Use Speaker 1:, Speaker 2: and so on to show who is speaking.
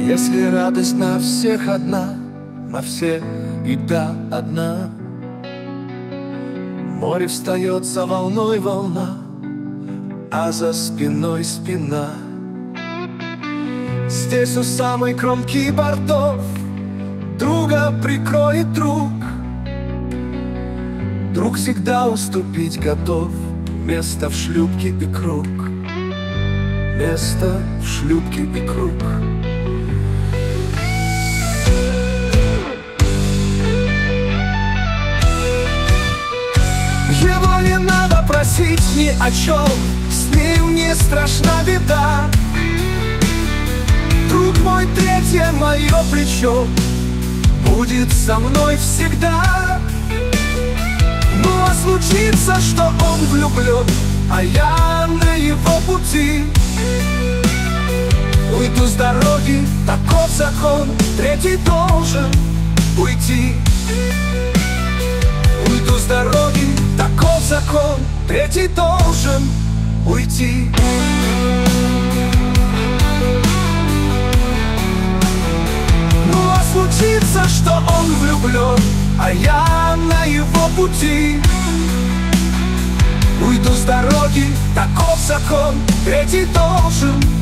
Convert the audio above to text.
Speaker 1: Если радость на всех одна, на всех и да одна, море встает за волной волна, а за спиной спина. Здесь у самой кромки бортов друга прикроет друг. Друг всегда уступить готов. Место в шлюпке и круг. Место в шлюпке и круг. Его не надо просить ни о чем, с ним не страшна беда. Друг мой, третье мое плечо будет со мной всегда. Ну а случится, что он влюблен, а я на его пути. Уйду с дороги, таков закон, третий должен уйти. Уйду с дороги, таков закон, третий должен уйти. Ну а случится, что он влюблен, а я на его пути. Уйду с дороги, таков закон, третий должен